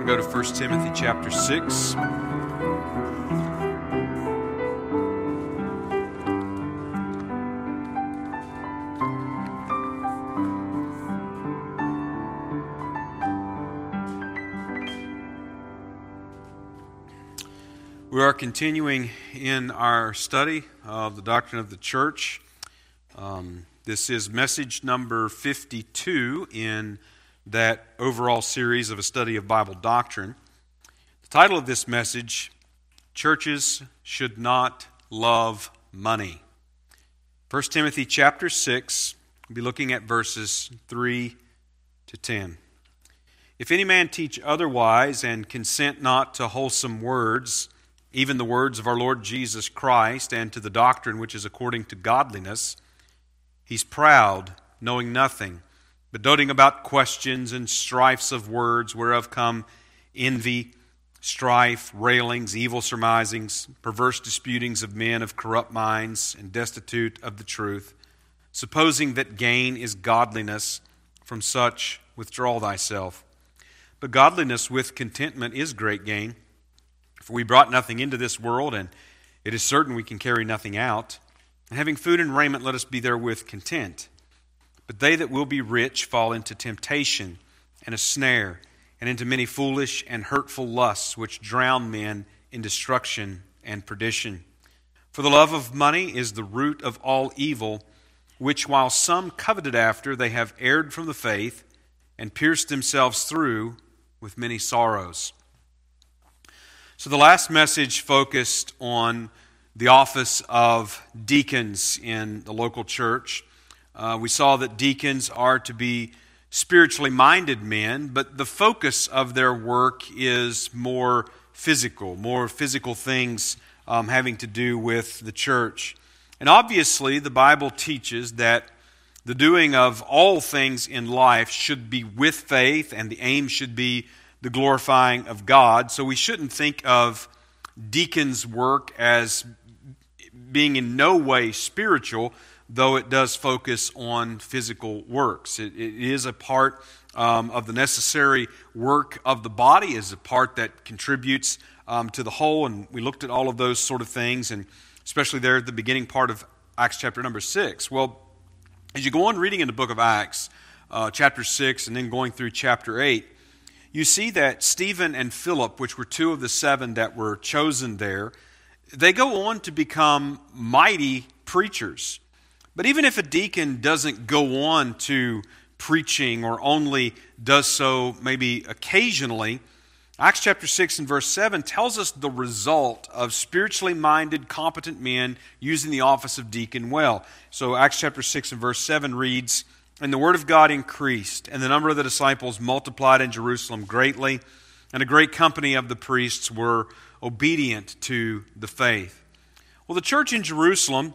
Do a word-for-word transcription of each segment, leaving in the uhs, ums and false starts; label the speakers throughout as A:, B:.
A: go to First Timothy chapter six. We are continuing in our study of the doctrine of the church. Um, this is message number fifty-two in that overall series of a study of Bible doctrine. The title of this message, Churches Should Not Love Money. First Timothy chapter six, we'll be looking at verses three to ten. If any man teach otherwise and consent not to wholesome words, even the words of our Lord Jesus Christ, and to the doctrine which is according to godliness, he's proud, knowing nothing, but doting about questions and strifes of words, whereof come envy, strife, railings, evil surmisings, perverse disputings of men of corrupt minds, and destitute of the truth, supposing that gain is godliness. From such withdraw thyself. But godliness with contentment is great gain. For we brought nothing into this world, and it is certain we can carry nothing out. And having food and raiment, let us be therewith content. But they that will be rich fall into temptation and a snare, and into many foolish and hurtful lusts, which drown men in destruction and perdition. For the love of money is the root of all evil, which while some coveted after, they have erred from the faith, and pierced themselves through with many sorrows. So the last message focused on the office of deacons in the local church. Uh, we saw that deacons are to be spiritually minded men, but the focus of their work is more physical, more physical things um, having to do with the church. And obviously the Bible teaches that the doing of all things in life should be with faith, and the aim should be the glorifying of God. So we shouldn't think of deacons' work as being in no way spiritual, though it does focus on physical works. It, it is a part um, of the necessary work of the body, is a part that contributes um, to the whole, and we looked at all of those sort of things, and especially there at the beginning part of Acts chapter number six. Well, as you go on reading in the book of Acts, uh, chapter six, and then going through chapter eight, you see that Stephen and Philip, which were two of the seven that were chosen there, they go on to become mighty preachers. But even if a deacon doesn't go on to preaching, or only does so maybe occasionally, Acts chapter six and verse seven tells us the result of spiritually minded, competent men using the office of deacon well. So Acts chapter six and verse seven reads, "And the word of God increased, and the number of the disciples multiplied in Jerusalem greatly, and a great company of the priests were obedient to the faith." Well, the church in Jerusalem,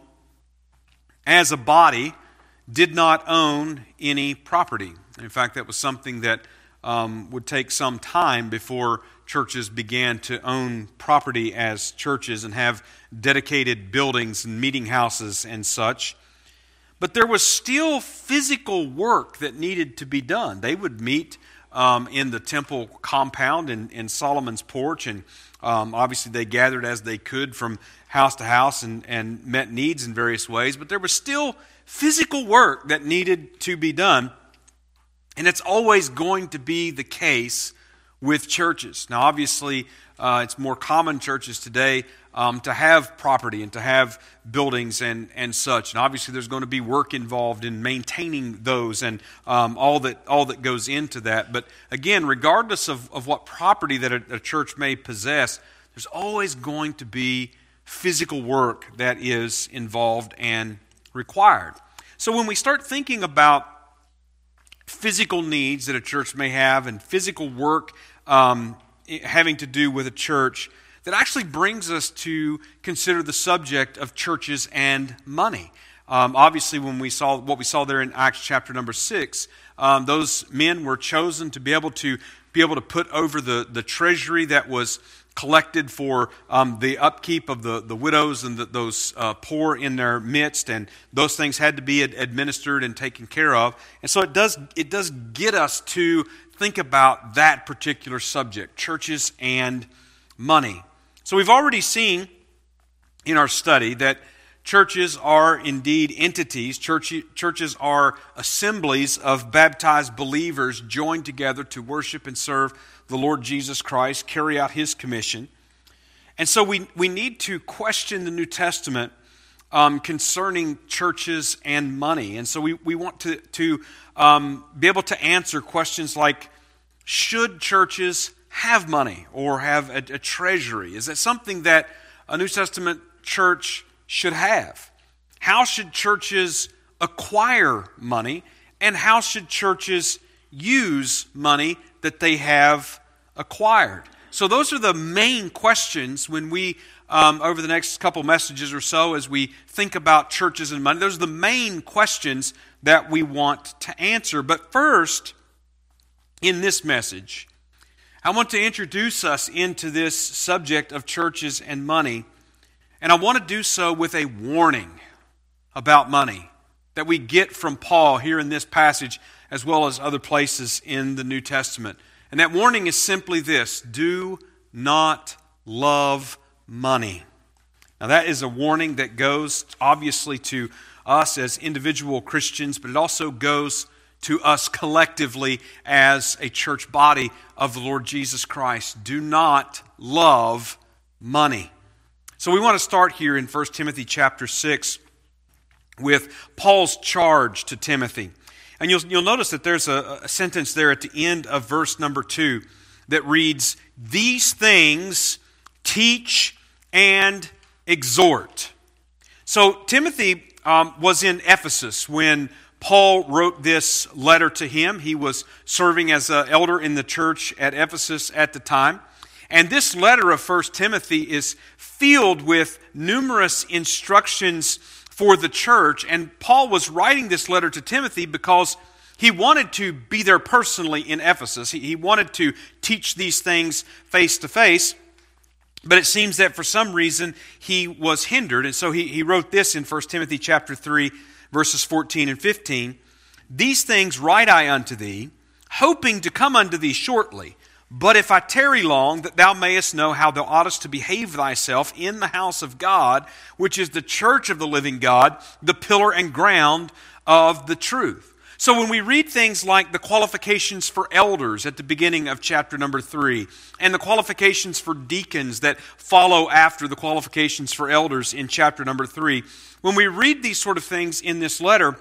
A: as a body, did not own any property. In fact, that was something that um, would take some time before churches began to own property as churches and have dedicated buildings and meeting houses and such. But there was still physical work that needed to be done. They would meet um, in the temple compound in, in Solomon's porch, and um, obviously they gathered as they could from house to house and, and met needs in various ways. But there was still physical work that needed to be done, and it's always going to be the case with churches. Now, obviously, uh, it's more common churches today Um, to have property and to have buildings and, and such. And obviously there's going to be work involved in maintaining those and um, all that all that goes into that. But again, regardless of, of what property that a, a church may possess, there's always going to be physical work that is involved and required. So when we start thinking about physical needs that a church may have and physical work um, having to do with a church, that actually brings us to consider the subject of churches and money. Um, obviously, when we saw what we saw there in Acts chapter number six, um, those men were chosen to be able to be able to put over the, the treasury that was collected for um, the upkeep of the, the widows and the, those uh, poor in their midst, and those things had to be ad- administered and taken care of. And so it does it does get us to think about that particular subject, churches and money. So we've already seen in our study that churches are indeed entities. Church, churches are assemblies of baptized believers joined together to worship and serve the Lord Jesus Christ, carry out His commission. And so we, we need to question the New Testament um, concerning churches and money. And so we, we want to, to um, be able to answer questions like, should churches have money or have a, a treasury? Is that something that a New Testament church should have? How should churches acquire money? And how should churches use money that they have acquired? So those are the main questions when we, um, over the next couple messages or so, as we think about churches and money, those are the main questions that we want to answer. But first, in this message, I want to introduce us into this subject of churches and money. And I want to do so with a warning about money that we get from Paul here in this passage as well as other places in the New Testament. And that warning is simply this: do not love money. Now that is a warning that goes obviously to us as individual Christians, but it also goes to us collectively as a church body of the Lord Jesus Christ. Do not love money. So we want to start here in First Timothy chapter six with Paul's charge to Timothy. And you'll, you'll notice that there's a, a sentence there at the end of verse number two that reads, "These things teach and exhort." So Timothy um, was in Ephesus when Paul wrote this letter to him. He was serving as an elder in the church at Ephesus at the time. And this letter of First Timothy is filled with numerous instructions for the church. And Paul was writing this letter to Timothy because he wanted to be there personally in Ephesus. He, he wanted to teach these things face to face. But it seems that for some reason he was hindered. And so he, he wrote this in First Timothy chapter three, verses fourteen and fifteen. "These things write I unto thee, hoping to come unto thee shortly. But if I tarry long, that thou mayest know how thou oughtest to behave thyself in the house of God, which is the church of the living God, the pillar and ground of the truth." So when we read things like the qualifications for elders at the beginning of chapter number three, and the qualifications for deacons that follow after the qualifications for elders in chapter number three, when we read these sort of things in this letter,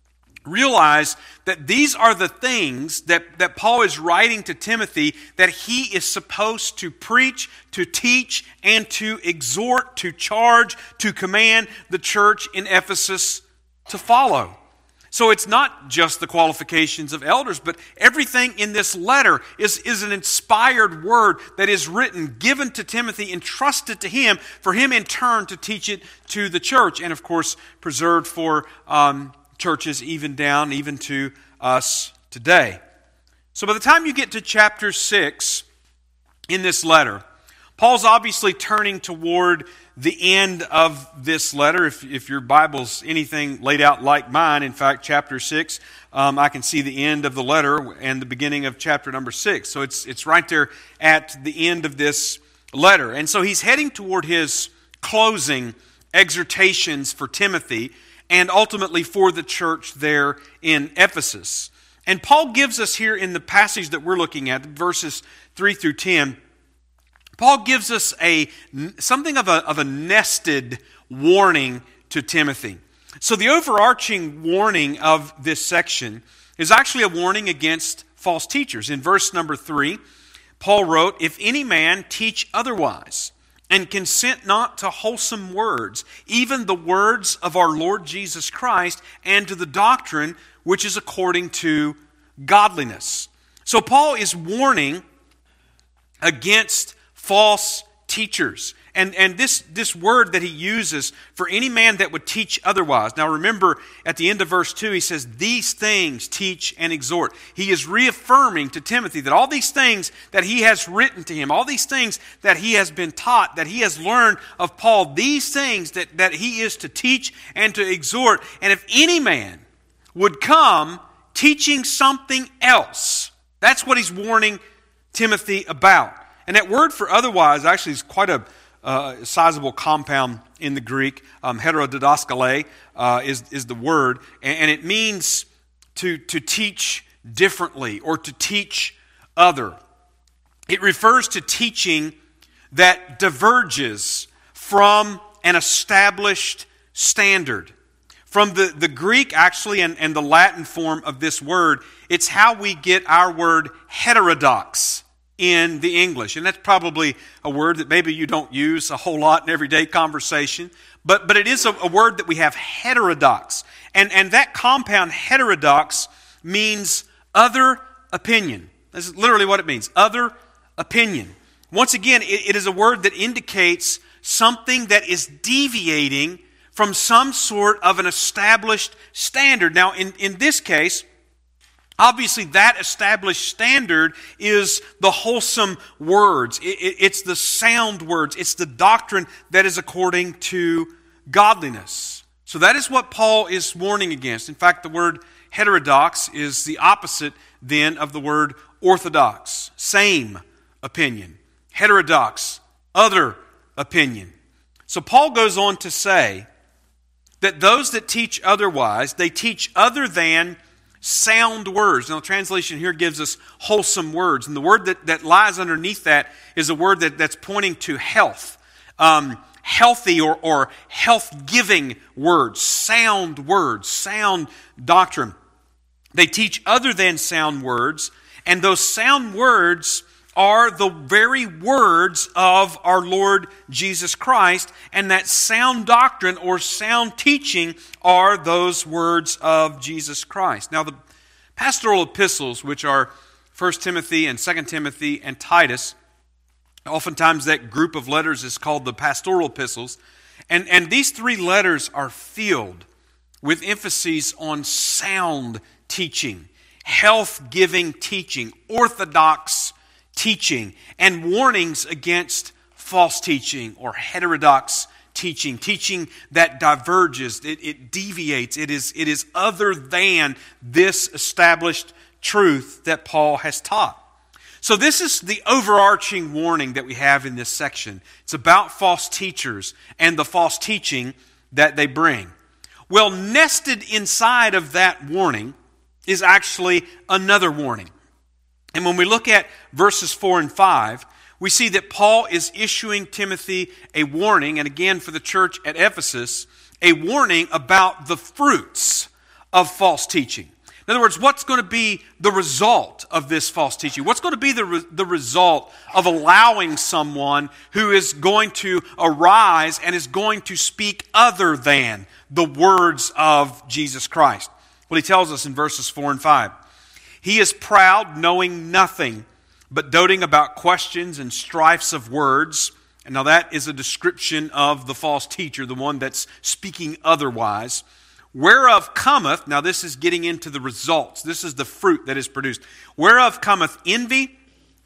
A: realize that these are the things that, that Paul is writing to Timothy that he is supposed to preach, to teach, and to exhort, to charge, to command the church in Ephesus to follow. So it's not just the qualifications of elders, but everything in this letter is, is an inspired word that is written, given to Timothy, entrusted to him, for him in turn to teach it to the church, and of course preserved for um, churches even down, even to us today. So by the time you get to chapter six in this letter, Paul's obviously turning toward the end of this letter. If, if your Bible's anything laid out like mine, in fact, chapter six, um, I can see the end of the letter and the beginning of chapter number six. So it's it's right there at the end of this letter. And so he's heading toward his closing exhortations for Timothy and ultimately for the church there in Ephesus. And Paul gives us here in the passage that we're looking at, verses three through ten, Paul gives us a something of a, of a nested warning to Timothy. So the overarching warning of this section is actually a warning against false teachers. In verse number three, Paul wrote, "If any man teach otherwise, and consent not to wholesome words, even the words of our Lord Jesus Christ, and to the doctrine which is according to godliness." So Paul is warning against false teachers. And, and this, this word that he uses for any man that would teach otherwise. Now remember, at the end of verse two, he says, these things teach and exhort. He is reaffirming to Timothy that all these things that he has written to him, all these things that he has been taught, that he has learned of Paul, these things that, that he is to teach and to exhort. And if any man would come teaching something else, that's what he's warning Timothy about. And that word for otherwise actually is quite a uh, sizable compound in the Greek. Um, heterodidaskale uh, is, is the word. And, and it means to, to teach differently or to teach other. It refers to teaching that diverges from an established standard. From the, the Greek, actually, and, and the Latin form of this word, it's how we get our word heterodox in the English. And that's probably a word that maybe you don't use a whole lot in everyday conversation. But, but it is a, a word that we have, heterodox. And, and that compound, heterodox, means other opinion. This is literally what it means, other opinion. Once again, it, it is a word that indicates something that is deviating from some sort of an established standard. Now, in, in this case, obviously that established standard is the wholesome words. It, it, it's the sound words. It's the doctrine that is according to godliness. So that is what Paul is warning against. In fact, the word heterodox is the opposite then of the word orthodox. Same opinion. Heterodox, other opinion. So Paul goes on to say that those that teach otherwise, they teach other than sound words. Now, the translation here gives us wholesome words. And the word that, that lies underneath that is a word that, that's pointing to health. Um, healthy or, or health-giving words, sound words, sound doctrine. They teach other than sound words, and those sound words are the very words of our Lord Jesus Christ, and that sound doctrine or sound teaching are those words of Jesus Christ. Now, the pastoral epistles, which are First Timothy and Second Timothy and Titus, oftentimes that group of letters is called the pastoral epistles, and, and these three letters are filled with emphases on sound teaching, health-giving teaching, orthodox teaching, and warnings against false teaching or heterodox teaching, teaching that diverges, it, it deviates, it is, it is other than this established truth that Paul has taught. So this is the overarching warning that we have in this section. It's about false teachers and the false teaching that they bring. Well, nested inside of that warning is actually another warning. And when we look at verses four and five, we see that Paul is issuing Timothy a warning, and again for the church at Ephesus, a warning about the fruits of false teaching. In other words, what's going to be the result of this false teaching? What's going to be the, re- the result of allowing someone who is going to arise and is going to speak other than the words of Jesus Christ? Well, he tells us in verses four and five. He is proud, knowing nothing, but doting about questions and strifes of words. And now that is a description of the false teacher, the one that's speaking otherwise. Whereof cometh, now this is getting into the results. This is the fruit that is produced. Whereof cometh envy,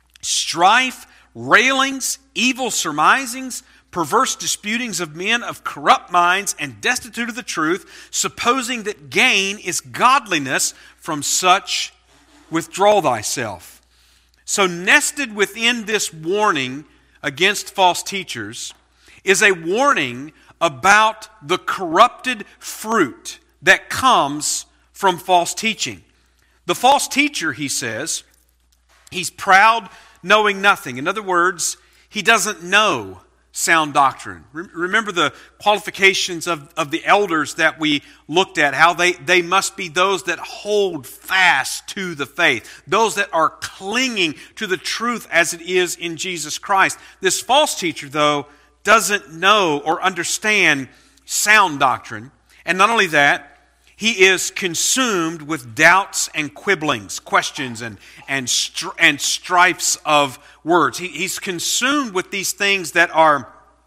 A: strife, railings, evil surmisings, perverse disputings of men of corrupt minds and destitute of the truth, supposing that gain is godliness. From such withdraw thyself. So nested within this warning against false teachers is a warning about the corrupted fruit that comes from false teaching. The false teacher, he says, he's proud, knowing nothing. In other words, he doesn't know sound doctrine. Remember the qualifications of, of the elders that we looked at, how they, they must be those that hold fast to the faith, those that are clinging to the truth as it is in Jesus Christ. This false teacher, though, doesn't know or understand sound doctrine. And not only that, he is consumed with doubts and quibblings, questions and and, and strifes of words. He, he's consumed with these things that are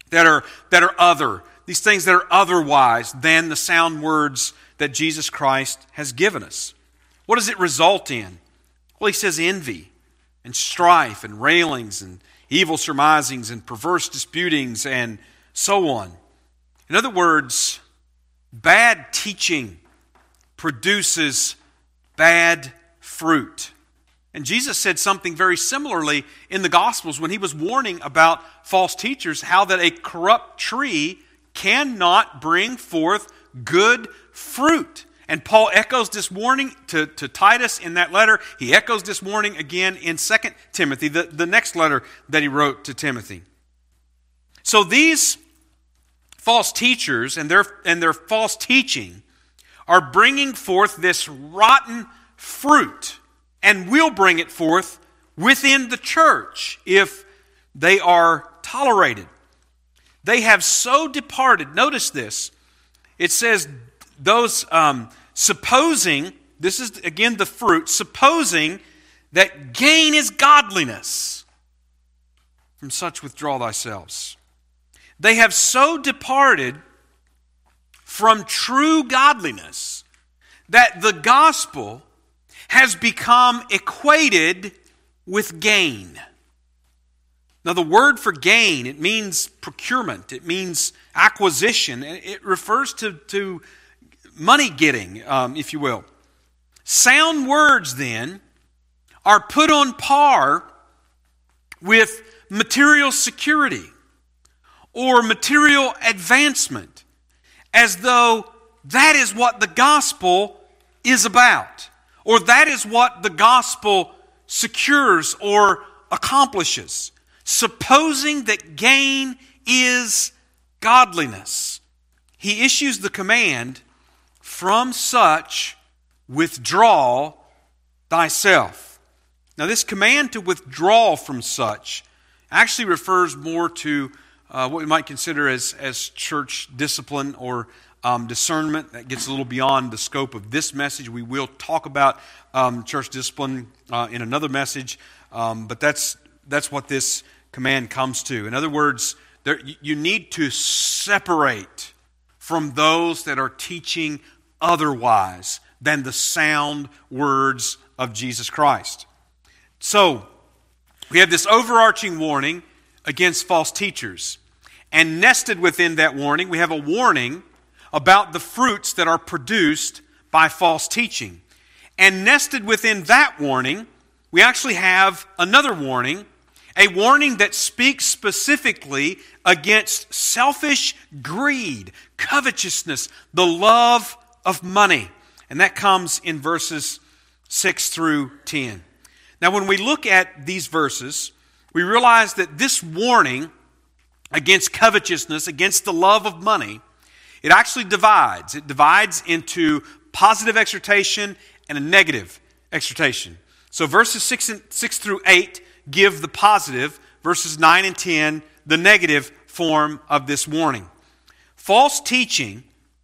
A: that are, that are other, these things that are otherwise than the sound words that Jesus Christ has given us. What does it result in? Well, he says envy and strife and railings and evil surmisings and perverse disputings and so on. In other words, bad teaching produces bad fruit. And Jesus said something very similarly in the Gospels when he was warning about false teachers, how that a corrupt tree cannot bring forth good fruit. And Paul echoes this warning to, to Titus in that letter. He echoes this warning again in Second Timothy, the, the next letter that he wrote to Timothy. So these false teachers and their, and their false teaching are bringing forth this rotten fruit, and will bring it forth within the church if they are tolerated. They have so departed. Notice this. It says, those um, supposing, this is again the fruit, supposing that gain is godliness. From such withdraw thyself. They have so departed from true godliness that the gospel has become equated with gain. Now, the word for gain, it means procurement. It means acquisition. It refers to, to money getting, um, if you will. Sound words, then, are put on par with material security or material advancement, as though that is what the gospel is about, or that is what the gospel secures or accomplishes. Supposing that gain is godliness, he issues the command, from such withdraw thyself. Now, this command to withdraw from such actually refers more to uh, what we might consider as, as church discipline or um, discernment. That gets a little beyond the scope of this message. We will talk about um, church discipline uh, in another message, um, but that's that's what this command comes to. In other words, there, you need to separate from those that are teaching otherwise than the sound words of Jesus Christ. So, we have this overarching warning against false teachers. And nested within that warning, we have a warning about the fruits that are produced by false teaching. And nested within that warning, we actually have another warning, a warning that speaks specifically against selfish greed, covetousness, the love of money. And that comes in verses six through ten. Now, when we look at these verses, we realize that this warning against covetousness, against the love of money, it actually divides. It divides into positive exhortation and a negative exhortation. So verses six, and, six through eight give the positive, verses nine and ten, the negative form of this warning. False teaching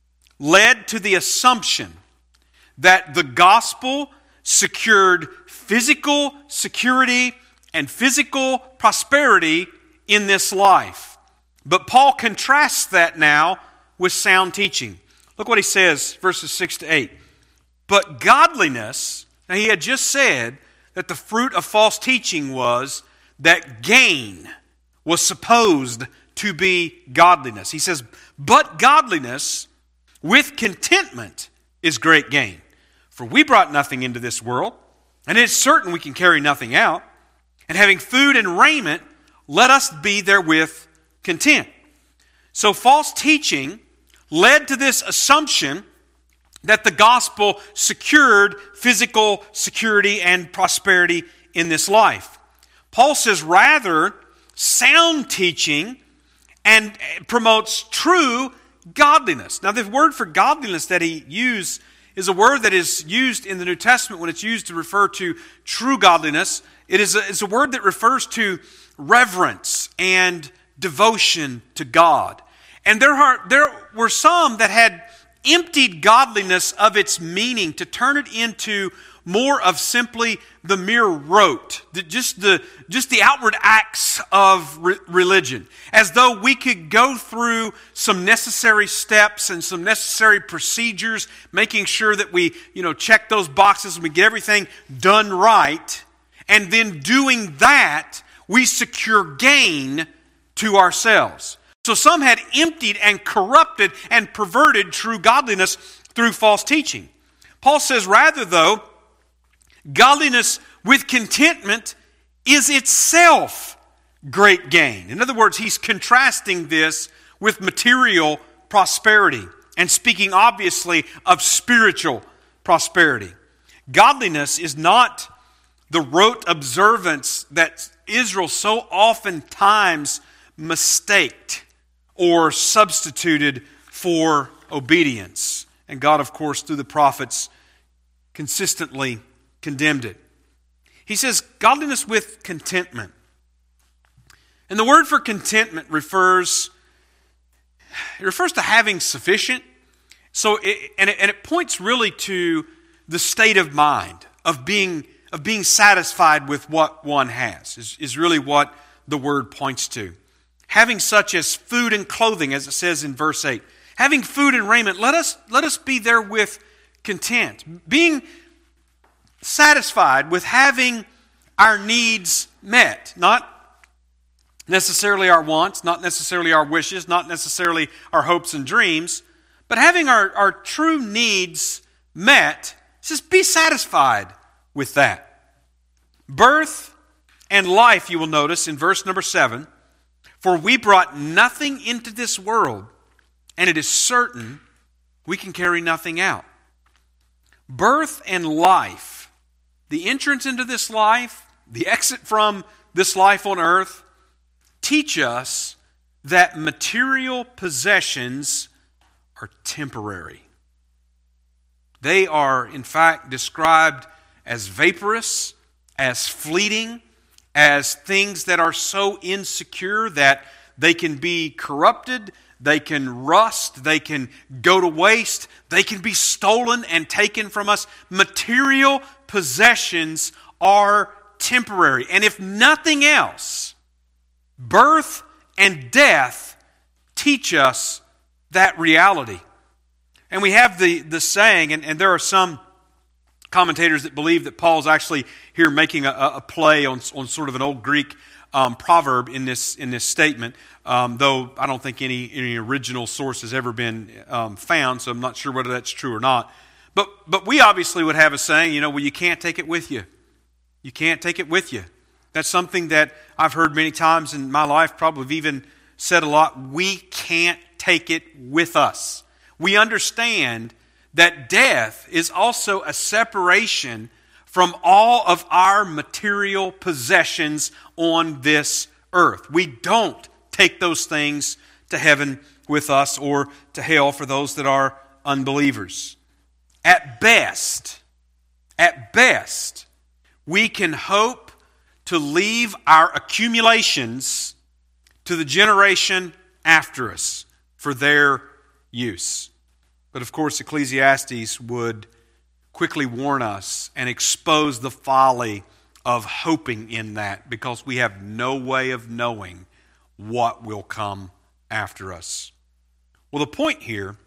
A: led to the assumption that the gospel secured physical security and physical prosperity in this life. But Paul contrasts that now with sound teaching. Look what he says, verses six to eight. But godliness, now he had just said that the fruit of false teaching was that gain was supposed to be godliness. He says, but godliness with contentment is great gain. For we brought nothing into this world, and it is certain we can carry nothing out. And having food and raiment, let us be therewith content. So false teaching led to this assumption that the gospel secured physical security and prosperity in this life. Paul says rather, sound teaching and promotes true godliness. Now, the word for godliness that he used is a word that is used in the New Testament when it's used to refer to true godliness. It is a, it's a word that refers to reverence and devotion to God. And there are there were some that had emptied godliness of its meaning to turn it into more of simply the mere rote, the, just the just the outward acts of re- religion, as though we could go through some necessary steps and some necessary procedures, making sure that we, you know, check those boxes and we get everything done right, and then doing that, we secure gain to ourselves. So some had emptied and corrupted and perverted true godliness through false teaching. Paul says, rather though, godliness with contentment is itself great gain. In other words, he's contrasting this with material prosperity and speaking obviously of spiritual prosperity. Godliness is not the rote observance that Israel so oftentimes mistaked or substituted for obedience. And God, of course, through the prophets, consistently condemned it. He says, godliness with contentment. And the word for contentment refers, it refers to having sufficient. So, it, and, it, and it points really to the state of mind of being of being satisfied with what one has, is, is really what the word points to. Having such as food and clothing, as it says in verse eight. Having food and raiment, let us, let us be therewith content. Being satisfied with having our needs met. Not necessarily our wants, not necessarily our wishes, not necessarily our hopes and dreams, but having our, our true needs met. Just be satisfied with that. Birth and life, you will notice in verse number seven. For we brought nothing into this world, and it is certain we can carry nothing out. Birth and life, the entrance into this life, the exit from this life on earth, teach us that material possessions are temporary. They are, in fact, described as vaporous, as fleeting, as things that are so insecure that they can be corrupted, they can rust, they can go to waste, they can be stolen and taken from us. Material possessions are temporary. And if nothing else, birth and death teach us that reality. And we have the, the saying, and, and there are some commentators that believe that Paul's actually here making a, a play on, on sort of an old Greek um, proverb in this in this statement, um, though I don't think any, any original source has ever been um, found, so I'm not sure whether that's true or not. But but we obviously would have a saying, you know, well, you can't take it with you. You can't take it with you. That's something that I've heard many times in my life, probably even said a lot. We can't take it with us. We understand that death is also a separation from all of our material possessions on this earth. We don't take those things to heaven with us or to hell for those that are unbelievers. At best, at best, we can hope to leave our accumulations to the generation after us for their use. But of course, Ecclesiastes would quickly warn us and expose the folly of hoping in that, because we have no way of knowing what will come after us. Well, the point here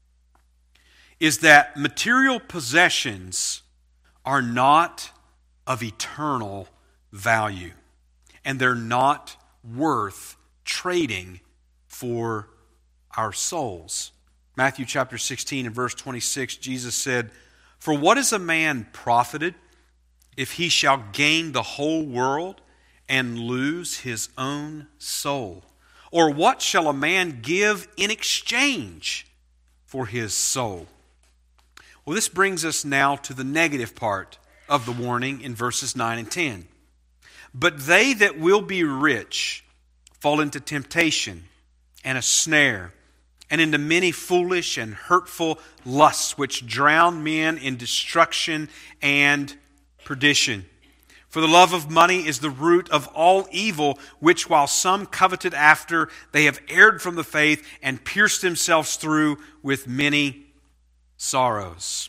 A: is that material possessions are not of eternal value, and they're not worth trading for our souls. Matthew chapter sixteen and verse twenty-six, Jesus said, "For what is a man profited if he shall gain the whole world and lose his own soul? Or what shall a man give in exchange for his soul?" Well, this brings us now to the negative part of the warning in verses nine and ten. "But they that will be rich fall into temptation and a snare, and into many foolish and hurtful lusts, which drown men in destruction and perdition. For the love of money is the root of all evil, which while some coveted after, they have erred from the faith and pierced themselves through with many sorrows.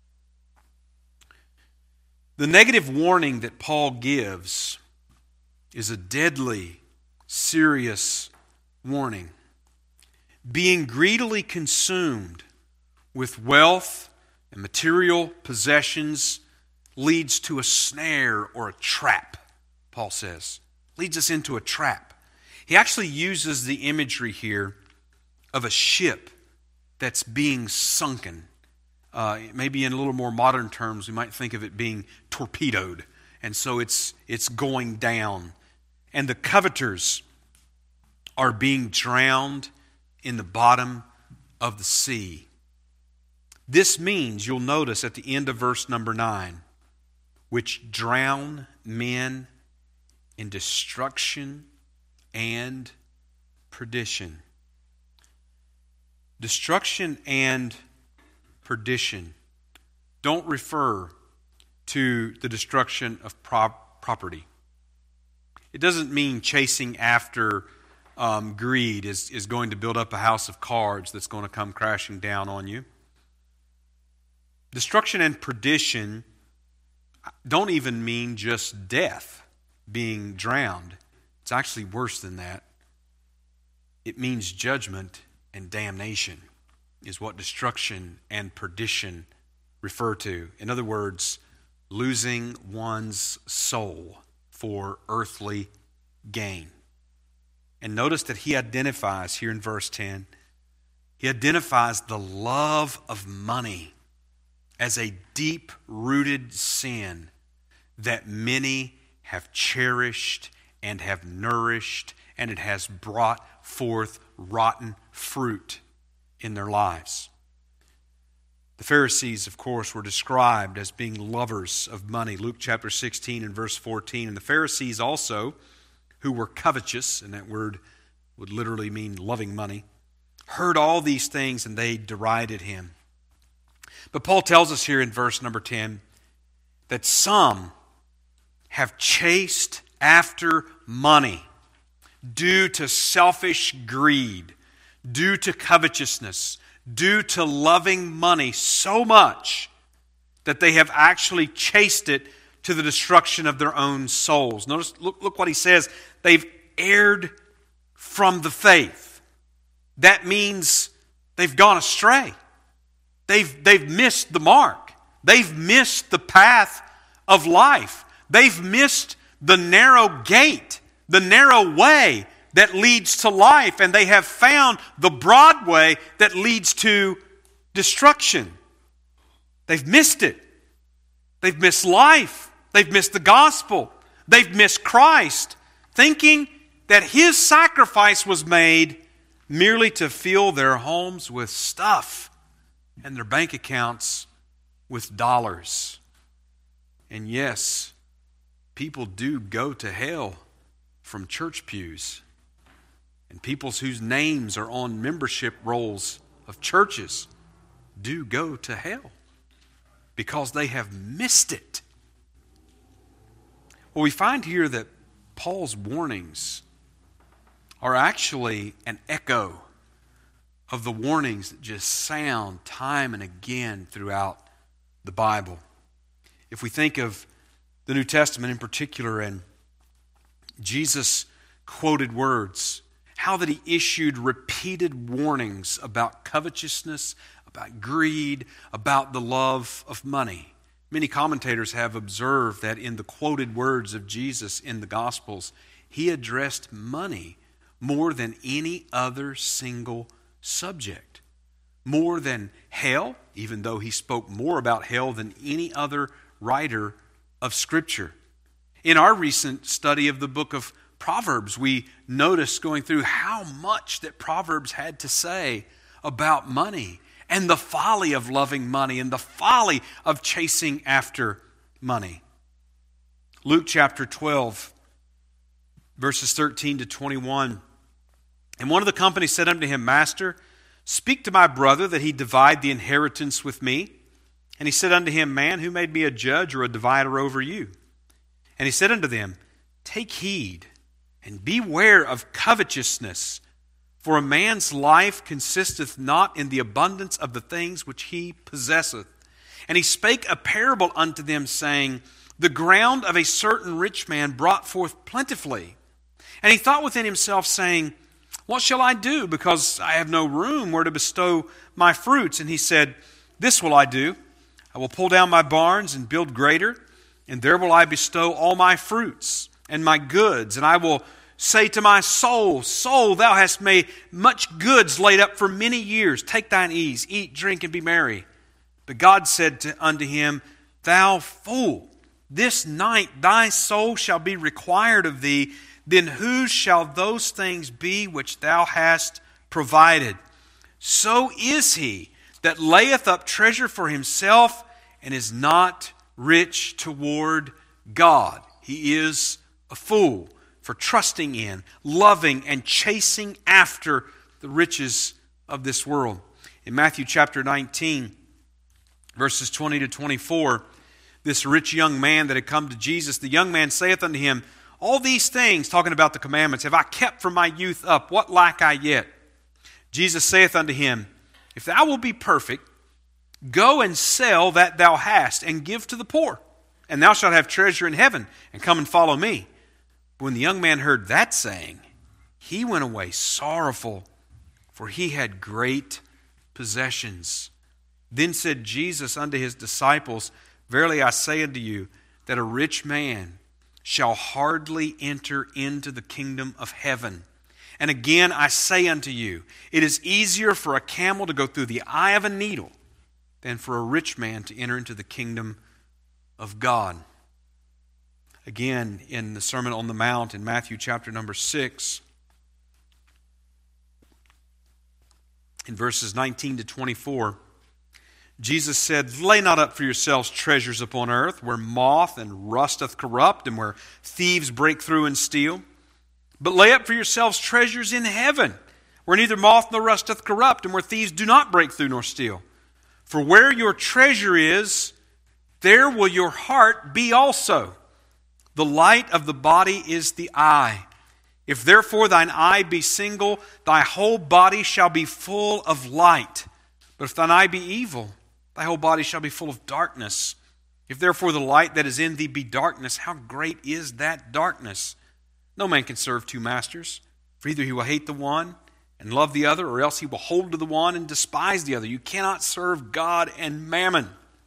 A: The negative warning that Paul gives is a deadly, serious warning. Being greedily consumed with wealth and material possessions leads to a snare or a trap, Paul says. Leads us into a trap. He actually uses the imagery here of a ship that's being sunken. Uh, maybe in a little more modern terms, we might think of it being torpedoed. And so it's it's going down. And the coveters are being drowned in the bottom of the sea. This means, you'll notice at the end of verse number nine, which drown men in destruction and perdition. Destruction and perdition don't refer to the destruction of prop- property. It doesn't mean chasing after um, greed is, is going to build up a house of cards that's going to come crashing down on you. Destruction and perdition don't even mean just death, being drowned. It's actually worse than that. It means judgment and damnation is what destruction and perdition refer to. In other words, losing one's soul for earthly gain. And notice that he identifies here in verse ten, he identifies the love of money as a deep-rooted sin that many have cherished and have nourished, and it has brought forth rotten fruit in their lives. The Pharisees, of course, were described as being lovers of money. Luke chapter sixteen and verse fourteen. And the Pharisees also, who were covetous, and that word would literally mean loving money, heard all these things and they derided him. But Paul tells us here in verse number ten that some have chased after money due to selfish greed, due to covetousness, due to loving money so much that they have actually chased it to the destruction of their own souls. Notice, look, look what he says. They've erred from the faith. That means they've gone astray. They've, they've missed the mark. They've missed the path of life. They've missed the narrow gate, the narrow way that leads to life, and they have found the broad way that leads to destruction. They've missed it. They've missed life. They've missed the gospel. They've missed Christ, thinking that His sacrifice was made merely to fill their homes with stuff and their bank accounts with dollars. And yes, people do go to hell from church pews. And people whose names are on membership rolls of churches do go to hell because they have missed it. Well, we find here that Paul's warnings are actually an echo of the warnings that just sound time and again throughout the Bible. If we think of the New Testament in particular and Jesus' quoted words, how that He issued repeated warnings about covetousness, about greed, about the love of money. Many commentators have observed that in the quoted words of Jesus in the Gospels, He addressed money more than any other single subject. More than hell, even though He spoke more about hell than any other writer of Scripture. In our recent study of the book of Proverbs, we noticed going through how much that Proverbs had to say about money and the folly of loving money and the folly of chasing after money. Luke chapter twelve, verses thirteen to twenty-one. And one of the company said unto him, Master, speak to my brother that he divide the inheritance with me. And he said unto him, Man, who made me a judge or a divider over you? And he said unto them, Take heed and beware of covetousness, For a man's life consisteth not in the abundance of the things which he possesseth. And he spake a parable unto them, saying, The ground of a certain rich man brought forth plentifully. And he thought within himself, saying, What shall I do, because I have no room where to bestow my fruits? And he said, This will I do. I will pull down my barns and build greater, and there will I bestow all my fruits and my goods. And I will say to my soul, Soul, thou hast made much goods laid up for many years. Take thine ease, eat, drink, and be merry. But God said to, unto him, Thou fool, this night thy soul shall be required of thee. Then whose shall those things be which thou hast provided? So is he that layeth up treasure for himself and is not rich toward God. He is a fool for trusting in, loving, and chasing after the riches of this world. In Matthew chapter nineteen, verses twenty to twenty-four, this rich young man that had come to Jesus, the young man saith unto him, All these things, talking about the commandments, have I kept from my youth up. What lack I yet? Jesus saith unto him, If thou wilt be perfect, go and sell that thou hast, and give to the poor, and thou shalt have treasure in heaven, and come and follow me. But when the young man heard that saying, he went away sorrowful, for he had great possessions. Then said Jesus unto his disciples, Verily I say unto you, that a rich man shall hardly enter into the kingdom of heaven. And again I say unto you, it is easier for a camel to go through the eye of a needle than for a rich man to enter into the kingdom of God. Again, in the Sermon on the Mount in Matthew chapter number six, in verses nineteen to twenty-four, Jesus said, Lay not up for yourselves treasures upon earth, where moth and rust doth corrupt, and where thieves break through and steal. But lay up for yourselves treasures in heaven, where neither moth nor rust doth corrupt, and where thieves do not break through nor steal. For where your treasure is, there will your heart be also. The light of the body is the eye. If therefore thine eye be single, thy whole body shall be full of light. But if thine eye be evil, thy whole body shall be full of darkness. If therefore the light that is in thee be darkness, how great is that darkness? No man can serve two masters, for either he will hate the one and love the other, or else he will hold to the one and despise the other. You cannot serve God and mammon.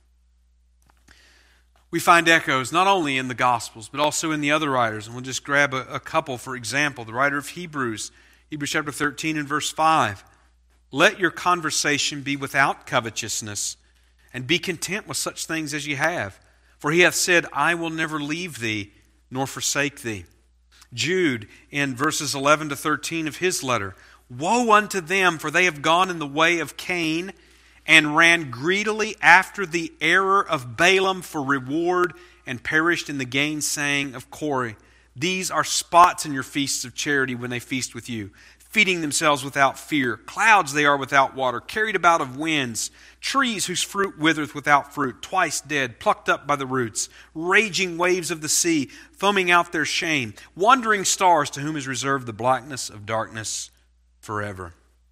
A: We find echoes not only in the Gospels, but also in the other writers. And we'll just grab a, a couple, for example. The writer of Hebrews, Hebrews chapter thirteen and verse five. Let your conversation be without covetousness, and be content with such things as ye have. For he hath said, I will never leave thee, nor forsake thee. Jude, in verses eleven to thirteen of his letter, Woe unto them, for they have gone in the way of Cain, and ran greedily after the error of Balaam for reward, and perished in the gainsaying of Corey. These are spots in your feasts of charity when they feast with you, feeding themselves without fear. Clouds they are without water, carried about of winds. Trees whose fruit withereth without fruit, twice dead, plucked up by the roots. Raging waves of the sea, foaming out their shame. Wandering stars, to whom is reserved the blackness of darkness forever.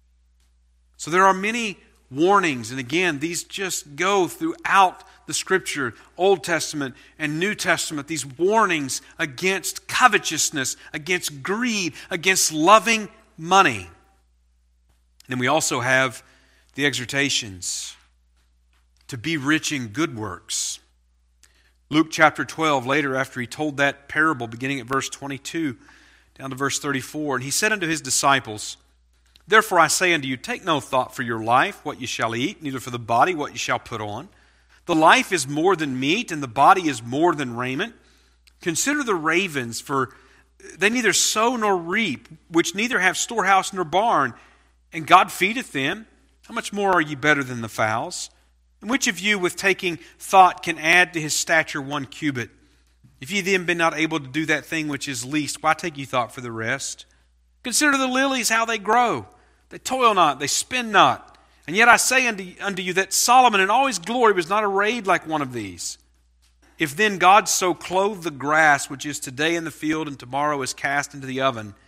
A: So there are many warnings, and again, these just go throughout the Scripture, Old Testament and New Testament, these warnings against covetousness, against greed, against loving money. And we also have the exhortations to be rich in good works. Luke chapter twelve, later after he told that parable, beginning at verse twenty-two down to verse thirty-four, and he said unto his disciples, Therefore I say unto you, take no thought for your life, what ye shall eat, neither for the body, what ye shall put on. The life is more than meat, and the body is more than raiment. Consider the ravens, for they neither sow nor reap, which neither have storehouse nor barn, and God feedeth them. How much more are ye better than the fowls? And which of you, with taking thought, can add to his stature one cubit? If ye then be not able to do that thing which is least, why take ye thought for the rest? Consider the lilies, how they grow. They toil not, they spin not. And yet I say unto, unto you that Solomon in all his glory was not arrayed like one of these. If then God so clothe the grass, which is today in the field and tomorrow is cast into the oven,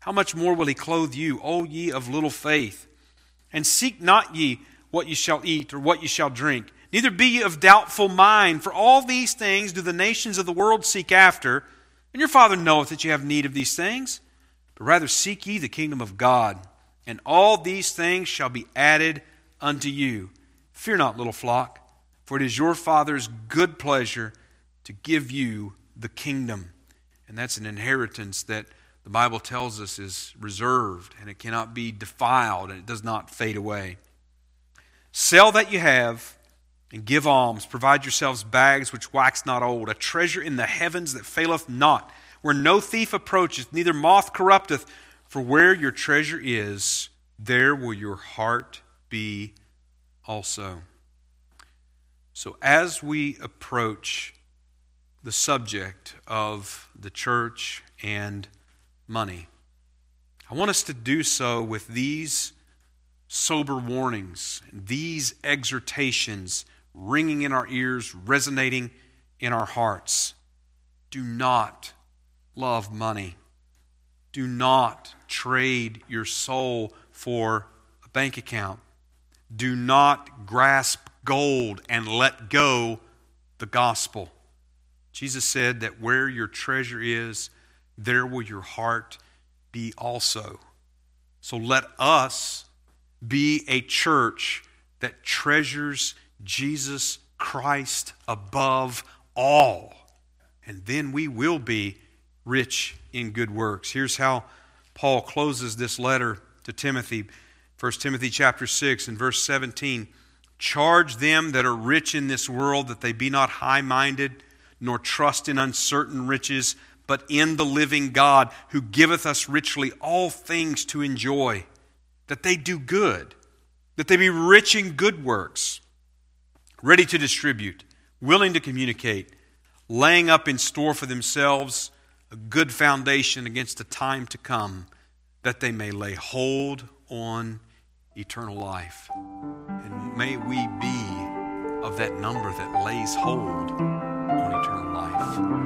A: how much more will he clothe you, O ye of little faith? And seek not ye what ye shall eat or what ye shall drink, neither be ye of doubtful mind, for all these things do the nations of the world seek after, and your Father knoweth that ye have need of these things. But rather seek ye the kingdom of God, and all these things shall be added unto you. Fear not, little flock, for it is your Father's good pleasure to give you the kingdom. And that's an inheritance that the Bible tells us is reserved, and it cannot be defiled, and it does not fade away. Sell that you have, and give alms. Provide yourselves bags which wax not old, a treasure in the heavens that faileth not, where no thief approacheth, neither moth corrupteth. For where your treasure is, there will your heart be also. So as we approach the subject of the church and money, I want us to do so with these sober warnings, these exhortations ringing in our ears, resonating in our hearts. Do not love money. Do not trade your soul for a bank account. Do not grasp gold and let go the gospel. Jesus said that where your treasure is, there will your heart be also. So let us be a church that treasures Jesus Christ above all. And then we will be rich in good works. Here's how Paul closes this letter to Timothy. First Timothy chapter six and verse seventeen. Charge them that are rich in this world that they be not high-minded, nor trust in uncertain riches, but in the living God, who giveth us richly all things to enjoy, that they do good, that they be rich in good works, ready to distribute, willing to communicate, laying up in store for themselves a good foundation against the time to come, that they may lay hold on eternal life. And may we be of that number that lays hold on eternal life.